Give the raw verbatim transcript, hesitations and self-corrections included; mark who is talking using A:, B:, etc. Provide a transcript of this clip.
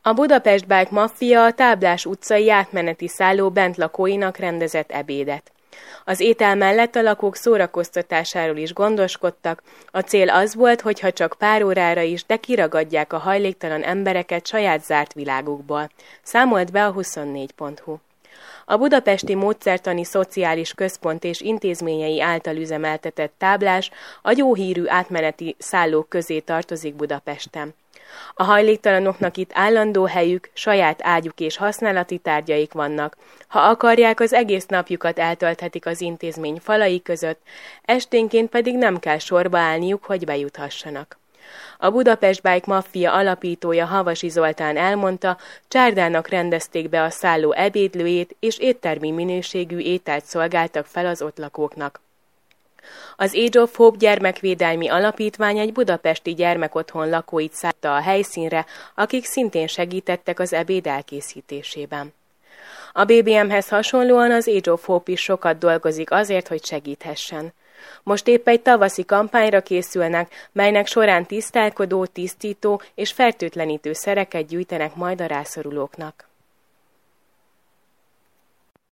A: A Budapest Bike Maffia a Táblás utcai átmeneti szálló bentlakóinak rendezett ebédet. Az étel mellett a lakók szórakoztatásáról is gondoskodtak, a cél az volt, hogyha csak pár órára is, de kiragadják a hajléktalan embereket saját zárt világukból, számolt be a huszonnégy pont hu. A Budapesti Módszertani Szociális Központ és intézményei által üzemeltetett táblás a jó hírű átmeneti szállók közé tartozik Budapesten. A hajléktalanoknak itt állandó helyük, saját ágyuk és használati tárgyaik vannak. Ha akarják, az egész napjukat eltölthetik az intézmény falai között, esténként pedig nem kell sorba állniuk, hogy bejuthassanak. A Budapest Bike Maffia alapítója Havasi Zoltán elmondta, csárdának rendezték be a szálló ebédlőjét, és éttermi minőségű ételt szolgáltak fel az ott lakóknak. Az Age of Hope gyermekvédelmi alapítvány egy budapesti gyermekotthon lakóit szállta a helyszínre, akik szintén segítettek az ebéd elkészítésében. A bé bé emhez hasonlóan az Age of Hope is sokat dolgozik azért, hogy segíthessen. Most épp egy tavaszi kampányra készülnek, melynek során tisztálkodó, tisztító és fertőtlenítő szereket gyűjtenek majd a rászorulóknak.